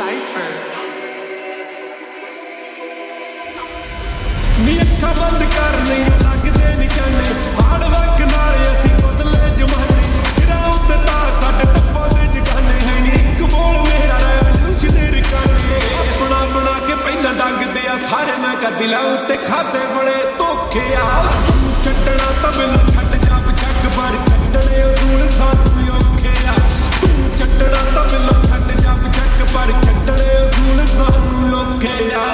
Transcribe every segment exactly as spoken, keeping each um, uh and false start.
Cypher. ਨੀ ਅੱਖਾਂ ਬੰਦ ਕਰ ਨਹੀਂ ਲੱਗਦੇ ਨਿਸ਼ਾਨੇ ਹਾੜ ਵਕ ਨਾਲ ਅਸੀਂ ਬਦਲੇ ਜਮਾਨੇ ਸਿਰਾਂ ਉੱਤੇ ਤਾਂ ਸਾਡੇ ਟੱਪਾਂ ਦੇ ਜਗਾਨੇ ਹੈ ਨੀ ਇੱਕ ਬੋਲ ਮੇਰਾ ਰੈਵੋਲੂਸ਼ਨਰੀ ਕਾਨੇ ਆਪਣਾ ਬਣਾ ਕੇ ਪਹਿਲਾਂ ਡੰਗਦੇ ਆ ਸਾਰੇ ਮੈਂ ਕਾ ਦਿਲਾਂ ਉੱਤੇ ਖਾਦੇ ਬੜੇ ਧੋਖੇ ਆ ਤੂੰ ਛੱਡਣਾ ਤਾਂ ਮੈਨੂੰ ਛੱਡ ਜਾ ਬਚੱਕ ਪਰ ਛੱਡਣੇ ਅਸੂਲ ਸਾਨੂੰ ਔਖੇ ਆ ਤੂੰ ਛੱਡਣਾ ਤਾਂ ਮੈਨੂੰ ਛੱਡ ਜਾ ਬਚੱਕ ਪਰ ਛੱਡਣੇ ਅਸੂਲ ਸਾਨੂੰ ਔਖੇ ਆ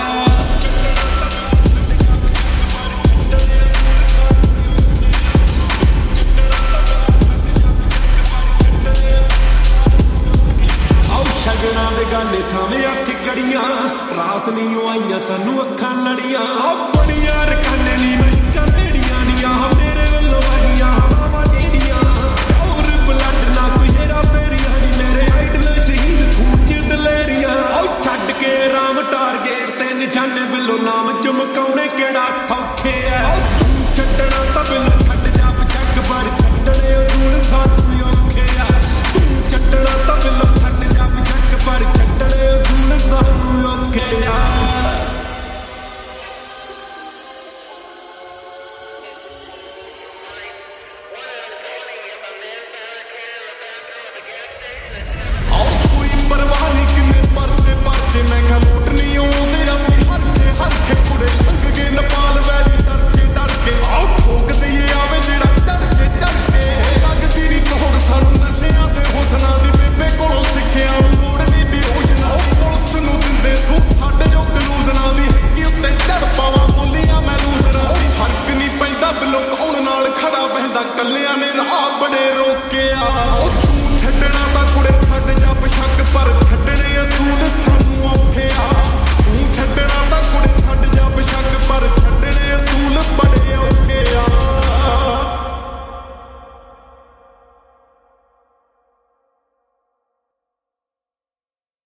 ਸ਼ਗਨਾਂ ਦੇ ਗਾਨੇ ਥਾਵੇਂ ਹੱਥ ਕੜੀਆਂ ਰਾਸ ਨਹੀਂ ਆਈਆਂ ਸਾਨੂੰ ਅੱਖਾਂ ਲੜੀਆਂ ਆ ਬੜੀਆਂ ਰਕਾਨੇ ਨਹੀਂ ਮਹਿਕਾਂ ਨੇੜੀਆਂ ਨੀਆਂ ਮੇਰੇ ਵੱਲੋਂ ਵਾਗੀਆਂ ਹਵਾਵਾਂ ਜਿਹੜੀਆਂ ਔਰ ਬਲੱਡ ਨਾ ਕੋਈ ਹੇਰਾ ਫੇਰੀਆਂ ਨੀ ਮੇਰੇ ਆਈਡਲ ਸ਼ਹੀਦ ਖੂਨ ਚ ਦਲੇਰੀਆਂ ਆ ਛੱਡ ਕੇ ਰਾਮ ਟਾਰਗੇਟ ਤੇ ਨਿਸ਼ਾਨੇ ਵੱਲੋਂ ਨਾਮ ਚਮਕਾਉਣੇ ਕਿਹੜਾ ਸੌਖੇ ਆ ਤੂੰ ਛੱਡਣਾ ਤਾਂ ਮੈਨੂੰ ਛੱਡ ਜਾ ਬਚੱਕ ਪਰ ਛੱਡਣੇ ਅਸੂਲ ਸਾਨੂੰ ਔਖੇ ਆ ਤੂੰ ਛੱਡਣਾ ਤਾਂ ਮੈਨੂੰ ਛੱਡ ਜਾ ਬਚੱਕ ਪਰ ਛੱਡਣੇ ਅਸੂਲ ਸਾਨੂੰ ਔਖੇ ਆ ਕੱਲਿਆਂ ਨੇ ਰਾਹ ਬੜੇ ਰੋਕਿਆ